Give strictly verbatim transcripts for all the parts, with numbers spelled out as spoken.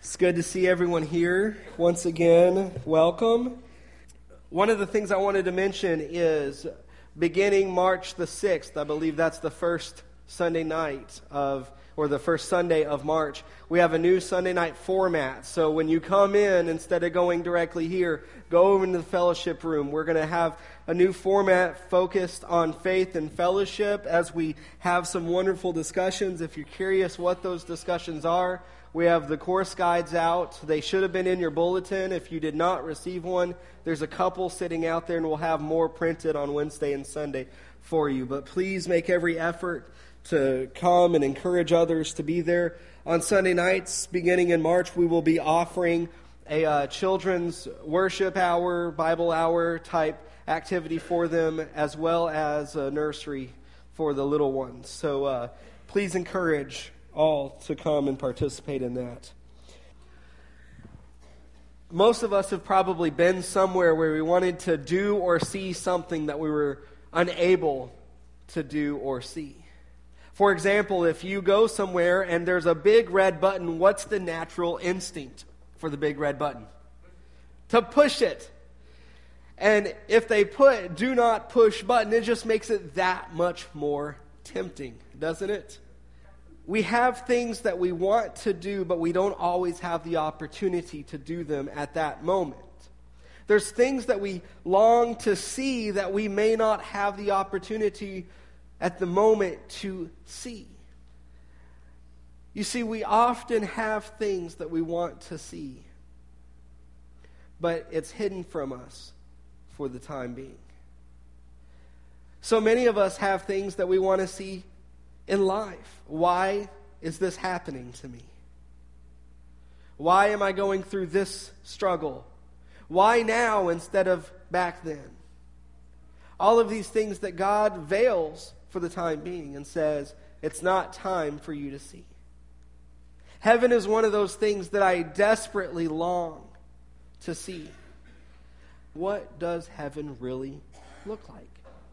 It's good to see everyone here once again. Welcome. One of the things I wanted to mention is beginning March the sixth, I believe that's the first Sunday night of, or the first Sunday of March, we have a new Sunday night format. So when you come in, instead of going directly here, go over into the fellowship room. We're going to have a new format focused on faith and fellowship as we have some wonderful discussions. If you're curious what those discussions are, we have the course guides out. They should have been in your bulletin. If you did not receive one, there's a couple sitting out there, and we'll have more printed on Wednesday and Sunday for you. But please make every effort to come and encourage others to be there. On Sunday nights, beginning in March, we will be offering a uh, children's worship hour, Bible hour type activity for them, as well as a nursery for the little ones. So uh, please encourage all to come and participate in that. Most of us have probably been somewhere where we wanted to do or see something that we were unable to do or see. For example, if you go somewhere and there's a big red button, what's the natural instinct for the big red button? To push it. And if they put do not push button, it just makes it that much more tempting, doesn't it? We have things that we want to do, but we don't always have the opportunity to do them at that moment. There's things that we long to see that we may not have the opportunity at the moment to see. You see, we often have things that we want to see, but it's hidden from us for the time being. So many of us have things that we want to see in life. Why is this happening to me? Why am I going through this struggle? Why now instead of back then? All of these things that God veils for the time being and says, it's not time for you to see. Heaven is one of those things that I desperately long to see. What does heaven really look like?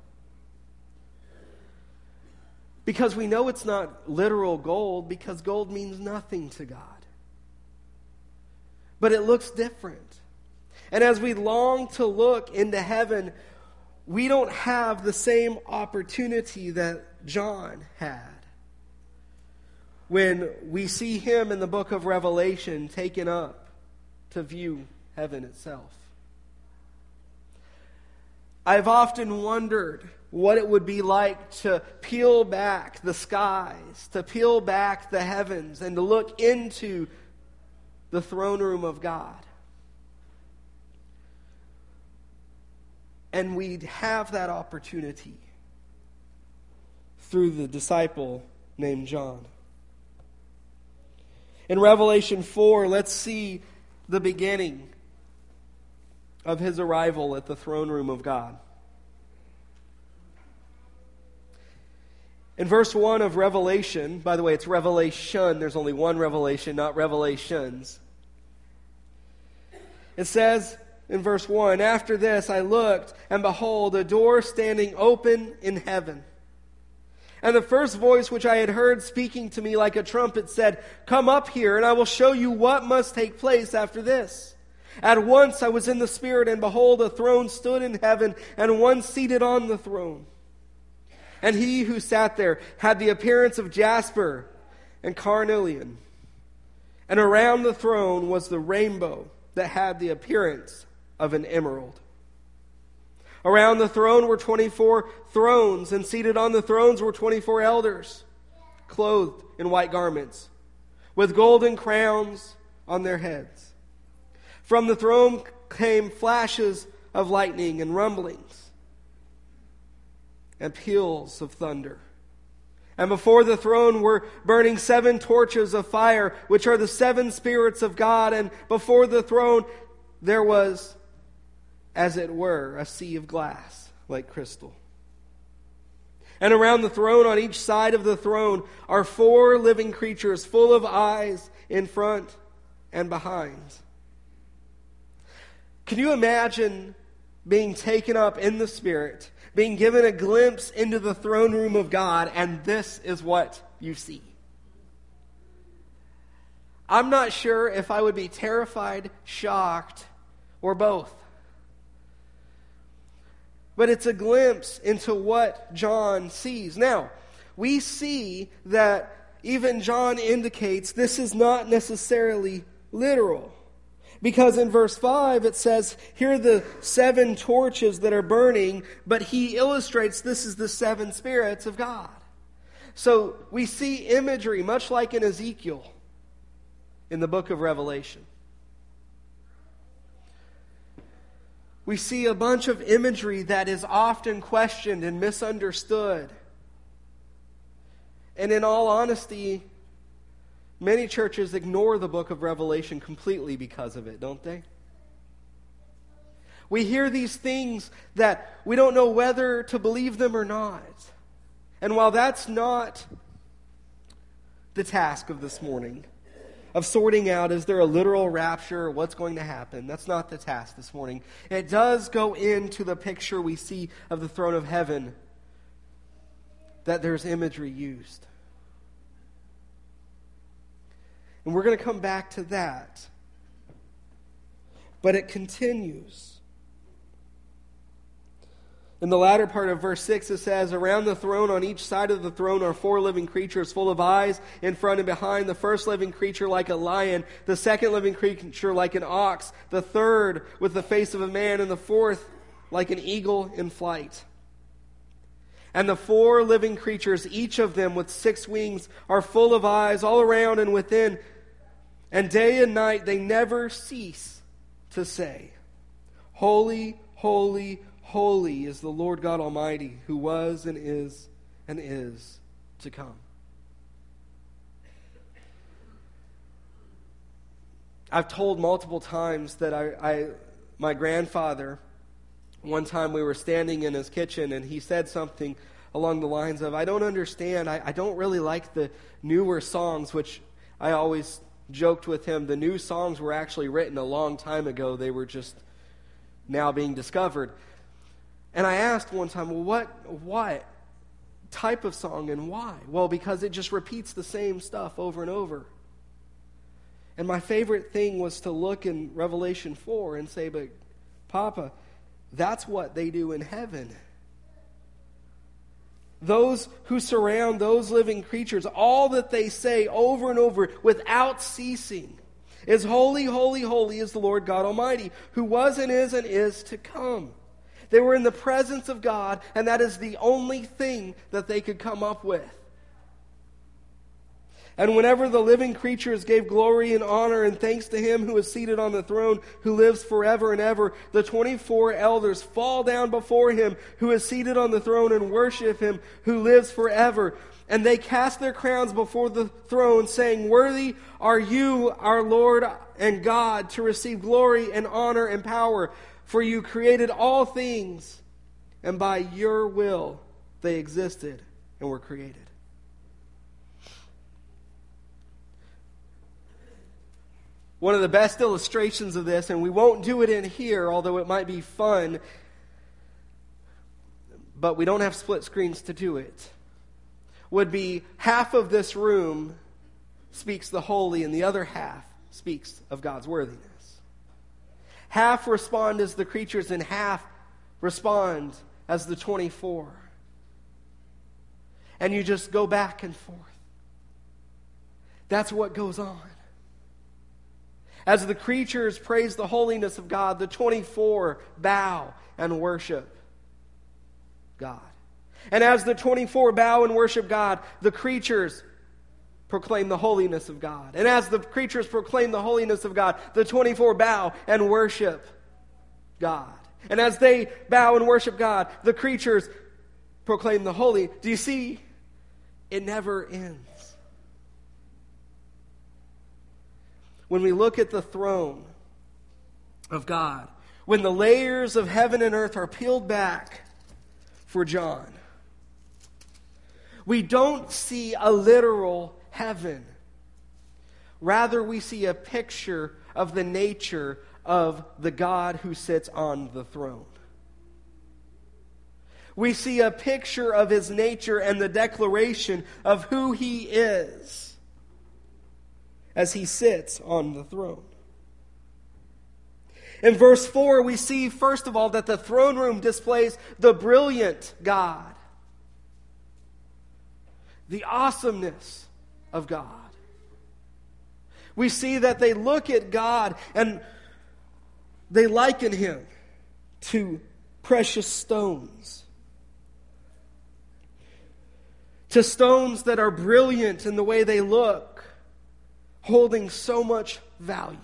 Because we know it's not literal gold, because gold means nothing to God. But it looks different. And as we long to look into heaven, we don't have the same opportunity that John had. When we see him in the book of Revelation taken up to view heaven itself. I've often wondered what it would be like to peel back the skies, to peel back the heavens, and to look into the throne room of God. And we'd have that opportunity through the disciple named John. In Revelation four, let's see the beginning of his arrival at the throne room of God. In verse one of Revelation, by the way, it's Revelation. There's only one revelation, not revelations. It says in verse one, after this I looked, and behold, a door standing open in heaven. And the first voice which I had heard speaking to me like a trumpet said, come up here, and I will show you what must take place after this. At once I was in the Spirit, and behold, a throne stood in heaven, and one seated on the throne. And he who sat there had the appearance of jasper and carnelian. And around the throne was the rainbow that had the appearance of an emerald. Around the throne were twenty-four thrones, and seated on the thrones were twenty-four elders, clothed in white garments, with golden crowns on their heads. From the throne came flashes of lightning and rumblings and peals of thunder. And before the throne were burning seven torches of fire, which are the seven spirits of God. And before the throne there was, as it were, a sea of glass like crystal. And around the throne, on each side of the throne, are four living creatures full of eyes in front and behind. Can you imagine being taken up in the Spirit, being given a glimpse into the throne room of God, and this is what you see? I'm not sure if I would be terrified, shocked, or both. But it's a glimpse into what John sees. Now, we see that even John indicates this is not necessarily literal. Because in verse five it says, here are the seven torches that are burning, but he illustrates this is the seven spirits of God. So we see imagery, much like in Ezekiel, in the book of Revelation. We see a bunch of imagery that is often questioned and misunderstood. And in all honesty, many churches ignore the book of Revelation completely because of it, don't they? We hear these things that we don't know whether to believe them or not. And while that's not the task of this morning, of sorting out, is there a literal rapture, or what's going to happen? That's not the task this morning. It does go into the picture we see of the throne of heaven, that there's imagery used. And we're going to come back to that. But it continues. In the latter part of verse six it says, around the throne on each side of the throne are four living creatures full of eyes in front and behind. The first living creature like a lion, the second living creature like an ox, the third with the face of a man, and the fourth like an eagle in flight. And the four living creatures, each of them with six wings, are full of eyes all around and within. And day and night they never cease to say, holy, holy, holy is the Lord God Almighty, who was and is and is to come. I've told multiple times that I, I, my grandfather, one time we were standing in his kitchen and he said something along the lines of, I don't understand, I, I don't really like the newer songs, which I always joked with him, the new songs were actually written a long time ago, they were just now being discovered. And I asked one time, well, what, what type of song and why? Well, because it just repeats the same stuff over and over. And my favorite thing was to look in Revelation four and say, but Papa, that's what they do in heaven. Those who surround those living creatures, all that they say over and over without ceasing is holy, holy, holy is the Lord God Almighty, who was and is and is to come. They were in the presence of God, and that is the only thing that they could come up with. And whenever the living creatures gave glory and honor and thanks to Him who is seated on the throne, who lives forever and ever, the twenty-four elders fall down before Him who is seated on the throne and worship Him who lives forever. And they cast their crowns before the throne, saying, worthy are you, our Lord and God, to receive glory and honor and power. For you created all things, and by your will they existed and were created. One of the best illustrations of this, and we won't do it in here, although it might be fun, but we don't have split screens to do it, would be half of this room speaks the holy and the other half speaks of God's worthiness. Half respond as the creatures and half respond as the twenty-four. And you just go back and forth. That's what goes on. As the creatures praise the holiness of God, the twenty-four bow and worship God. And as the twenty-four bow and worship God, the creatures proclaim the holiness of God. And as the creatures proclaim the holiness of God, the twenty-four bow and worship God. And as they bow and worship God, the creatures proclaim the holy. Do you see? It never ends. When we look at the throne of God, when the layers of heaven and earth are peeled back for John, we don't see a literal heaven. Rather, we see a picture of the nature of the God who sits on the throne. We see a picture of His nature and the declaration of who He is. as he sits on the throne. In verse four, we see, first of all, that the throne room displays the brilliant God, the awesomeness of God. We see that they look at God and they liken him to precious stones, to stones that are brilliant in the way they look, holding so much value.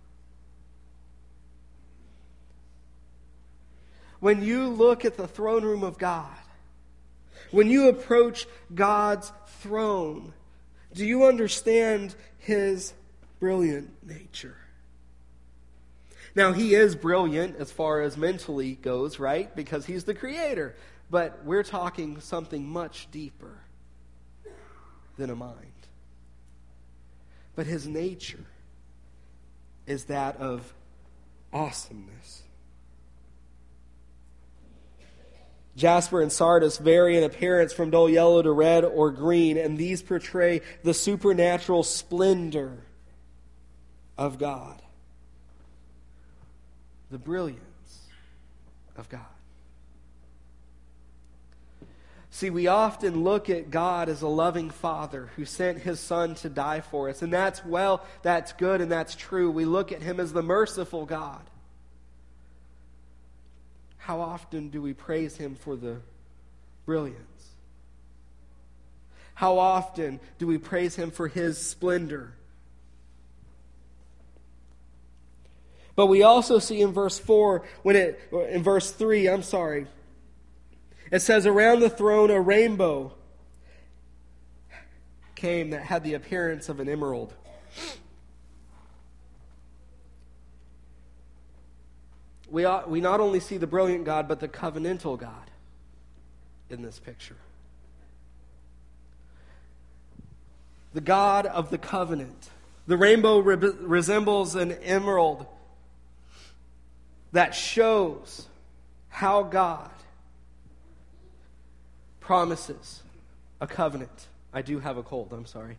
When you look at the throne room of God, when you approach God's throne, do you understand his brilliant nature? Now, he is brilliant as far as mentally goes, right? Because he's the creator. But we're talking something much deeper than a mind. But his nature is that of awesomeness. Jasper and Sardis vary in appearance from dull yellow to red or green, and these portray the supernatural splendor of God, the brilliance of God. See, we often look at God as a loving Father who sent his Son to die for us, and that's well, that's good, and that's true. We look at him as the merciful God. How often do we praise him for the brilliance? How often do we praise him for his splendor? But we also see in verse four, when it in verse three, I'm sorry, it says, around the throne a rainbow came that had the appearance of an emerald. We, ought, we not only see the brilliant God, but the covenantal God in this picture. The God of the covenant. The rainbow re- resembles an emerald that shows how God promises a covenant. I do have a cold, I'm sorry.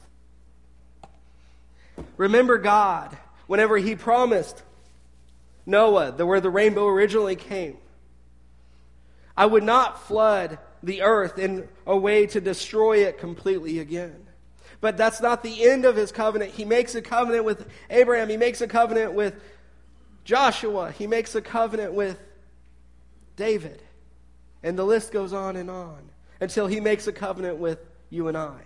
Remember God, whenever he promised Noah, the, where the rainbow originally came, I would not flood the earth in a way to destroy it completely again. But that's not the end of his covenant. He makes a covenant with Abraham. He makes a covenant with Joshua. He makes a covenant with David. And the list goes on and on until he makes a covenant with you and I.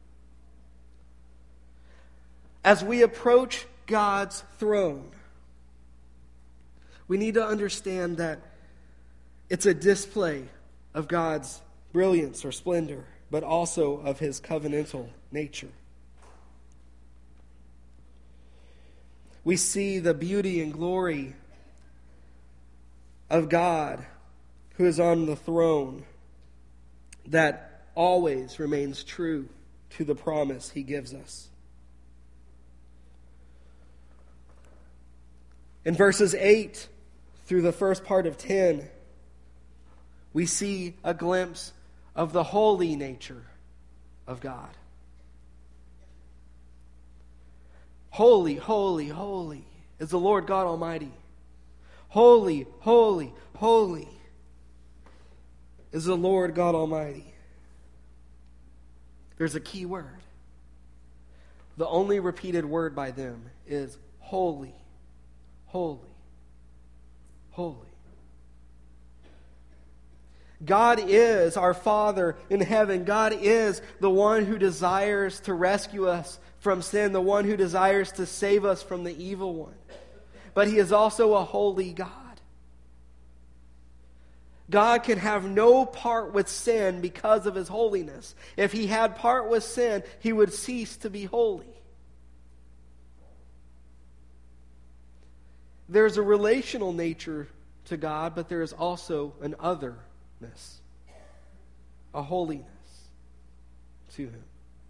As we approach God's throne, we need to understand that it's a display of God's brilliance or splendor, but also of his covenantal nature. We see the beauty and glory of God who is on the throne that always remains true to the promise he gives us. In verses eight through the first part of ten, we see a glimpse of the holy nature of God. Holy, holy, holy is the Lord God Almighty. Holy, holy, holy is the Lord God Almighty. There's a key word. The only repeated word by them is holy, holy, holy. God is our Father in heaven. God is the one who desires to rescue us from sin, the one who desires to save us from the evil one. But he is also a holy God. God can have no part with sin because of his holiness. If he had part with sin, he would cease to be holy. There's a relational nature to God, but there is also an otherness, a holiness to him.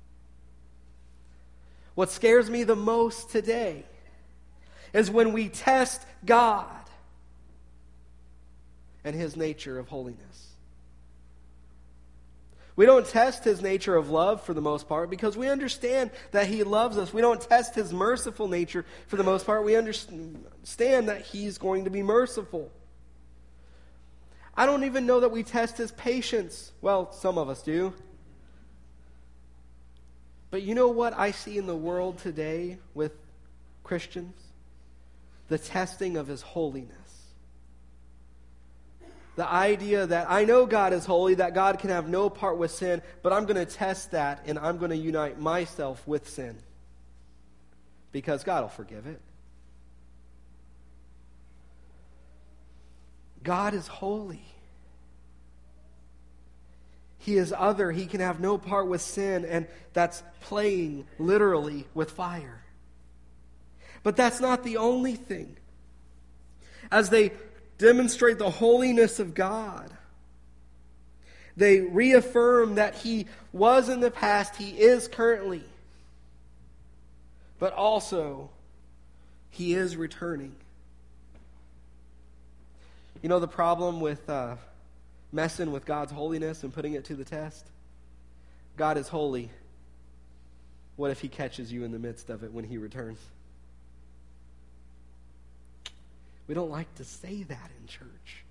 What scares me the most today is when we test God and his nature of holiness. We don't test his nature of love for the most part because we understand that he loves us. We don't test his merciful nature for the most part. We understand that he's going to be merciful. I don't even know that we test his patience. Well, some of us do. But you know what I see in the world today with Christians? The testing of his holiness. The idea that I know God is holy, that God can have no part with sin, but I'm going to test that and I'm going to unite myself with sin. Because God will forgive it. God is holy. He is other. He can have no part with sin, and that's playing literally with fire. But that's not the only thing. As they demonstrate the holiness of God, they reaffirm that he was in the past, he is currently, but also he is returning. You know the problem with uh, messing with God's holiness and putting it to the test? God is holy. What if he catches you in the midst of it when he returns? We don't like to say that in church.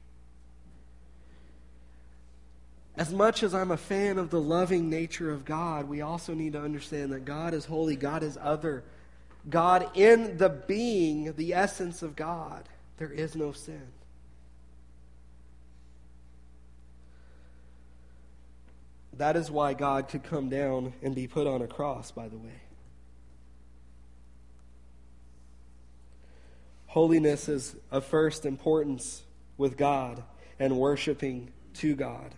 As much as I'm a fan of the loving nature of God, we also need to understand that God is holy, God is other. God, in the being, the essence of God, there is no sin. That is why God could come down and be put on a cross, by the way. Holiness is of first importance with God and worshiping to God.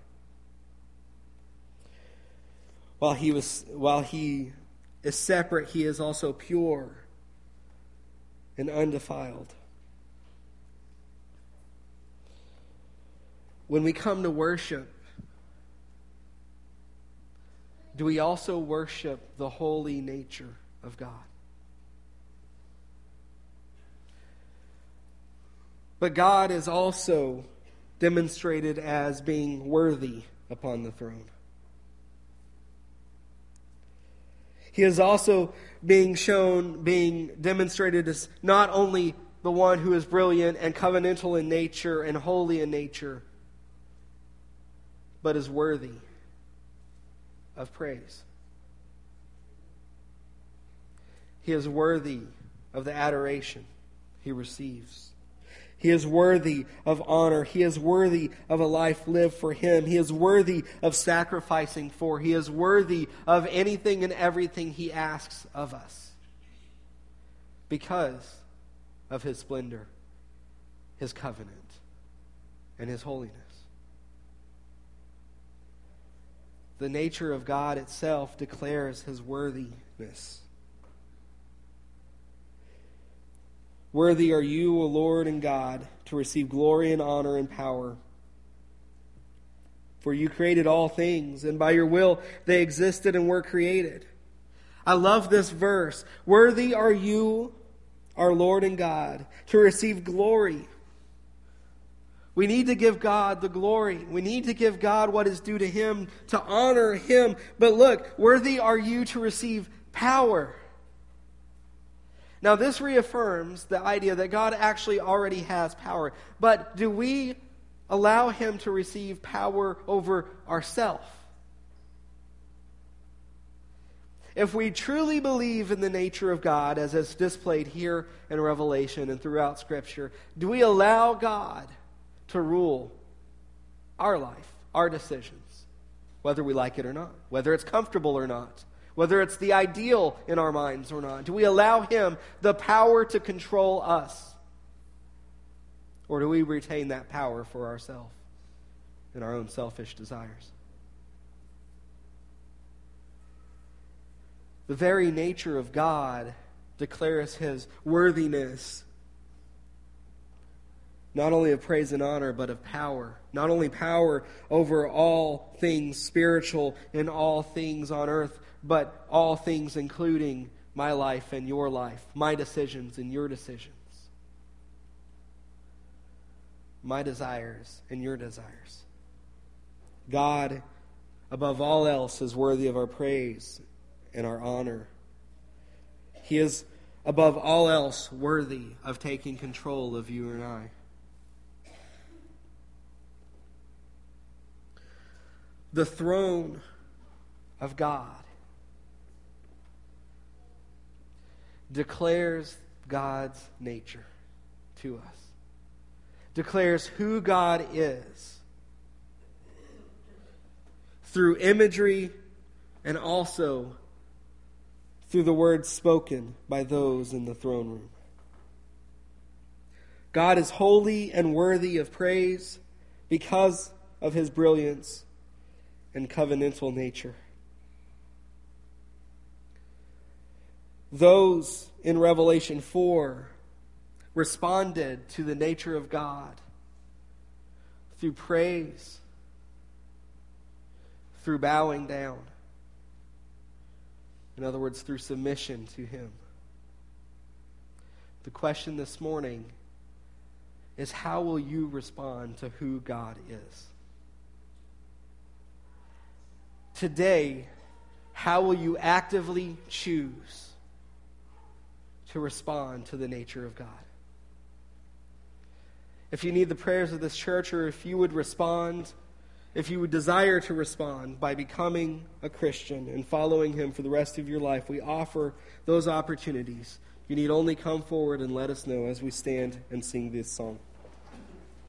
While he was, while he is separate, he is also pure and undefiled. When we come to worship, do we also worship the holy nature of God? But God is also demonstrated as being worthy upon the throne. He is also being shown, being demonstrated as not only the one who is brilliant and covenantal in nature and holy in nature, but is worthy of praise. He is worthy of the adoration he receives. He is worthy of honor. He is worthy of a life lived for him. He is worthy of sacrificing for. He is worthy of anything and everything he asks of us because of his splendor, his covenant, and his holiness. The nature of God itself declares his worthiness. Worthy are you, O Lord and God, to receive glory and honor and power. For you created all things, and by your will they existed and were created. I love this verse. Worthy are you, our Lord and God, to receive glory. We need to give God the glory. We need to give God what is due to him, to honor him. But look, worthy are you to receive power. Now, this reaffirms the idea that God actually already has power. But do we allow him to receive power over ourselves? If we truly believe in the nature of God, as is displayed here in Revelation and throughout Scripture, do we allow God to rule our life, our decisions, whether we like it or not, whether it's comfortable or not, whether it's the ideal in our minds or not? Do we allow him the power to control us? Or do we retain that power for ourselves and our own selfish desires? The very nature of God declares his worthiness, not only of praise and honor, but of power. Not only power over all things spiritual and all things on earth, but all things including my life and your life, my decisions and your decisions, my desires and your desires. God above all else, is worthy of our praise and our honor. He is, above all else, worthy of taking control of you and I. The throne of God declares God's nature to us, declares who God is through imagery and also through the words spoken by those in the throne room. God is holy and worthy of praise because of his brilliance and covenantal nature. Those in Revelation four responded to the nature of God through praise, through bowing down. In other words, through submission to him. The question this morning is, how will you respond to who God is? Today, how will you actively choose to respond to the nature of God? If you need the prayers of this church, or if you would respond, if you would desire to respond by becoming a Christian and following him for the rest of your life, we offer those opportunities. You need only come forward and let us know as we stand and sing this song.